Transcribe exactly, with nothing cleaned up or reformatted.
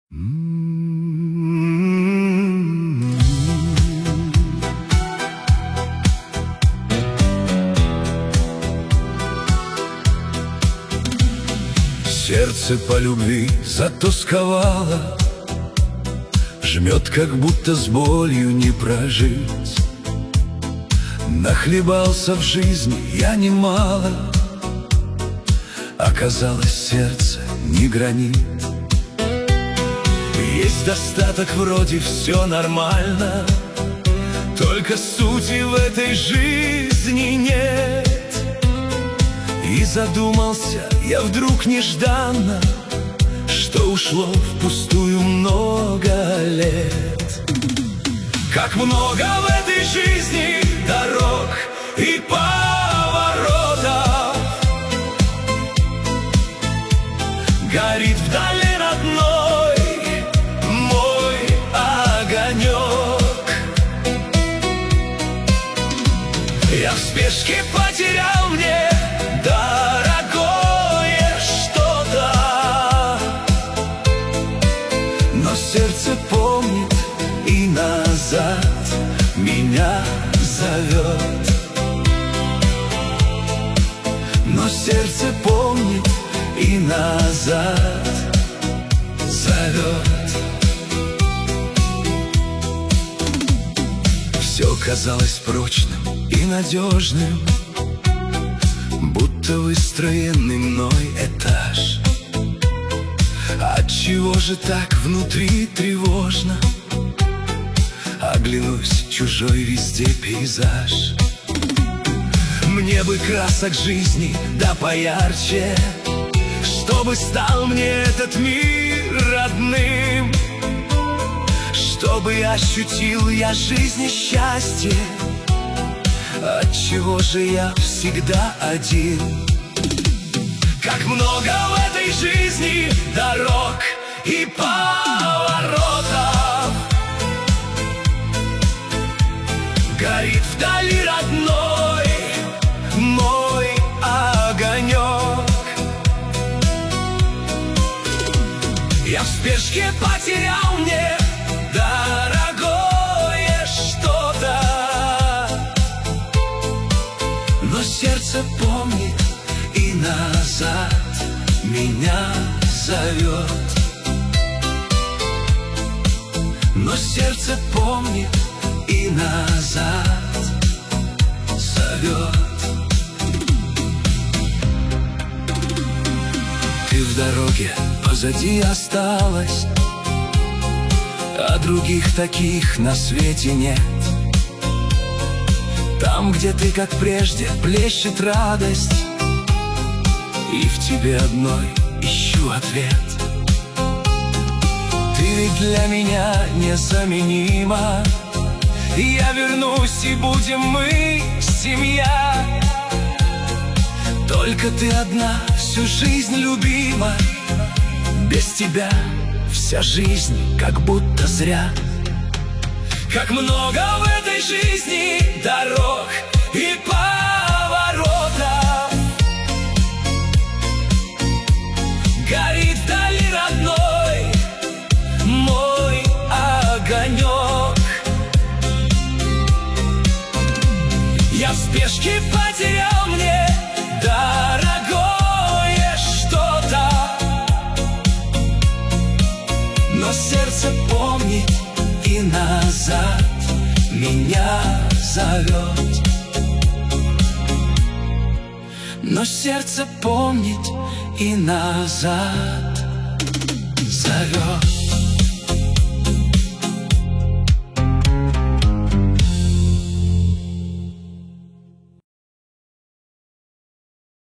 Сердце по любви затосковало, жмет, как будто с болью не прожить. Нахлебался в жизни я немало, оказалось, сердце не гранит. Есть достаток, вроде все нормально, только сути в этой жизни нет. И задумался я вдруг нежданно, что ушло впустую много лет. Как много в этой жизни дорог и поворотов, горит вдали родной мой огонек. Я в спешке потерял мне дорогое что-то, но сердце помнит и назад меня зовет. Но сердце помнит и назад зовет. Все казалось прочным и надежным, будто выстроенный мной этаж. Отчего же так внутри тревожно? Оглянусь, чужой везде пейзаж. Мне бы красок жизни да поярче, чтобы стал мне этот мир родным, чтобы ощутил я жизнь и счастье. Отчего же я всегда один? Как много в этой жизни дорог и поворотов, горит вдали родной мой огонек. Я в спешке потерял мне дорогое что-то, но сердце помнит и назад меня зовет. Но сердце помнит и назад зовет. Ты в дороге позади осталась, а других таких на свете нет. Там, где ты, как прежде, плещет радость, и в тебе одной ищу ответ. Ты ведь для меня незаменима, я вернусь, и будем мы семья. Только ты одна всю жизнь любима, без тебя вся жизнь как будто зря. Как много в этой жизни дорог и поворотов, горит вдали родной мой огонек. Я в спешке потерял мне дорогое что-то, но сердце помнит и назад меня зовет. Но сердце помнит и назад зовет.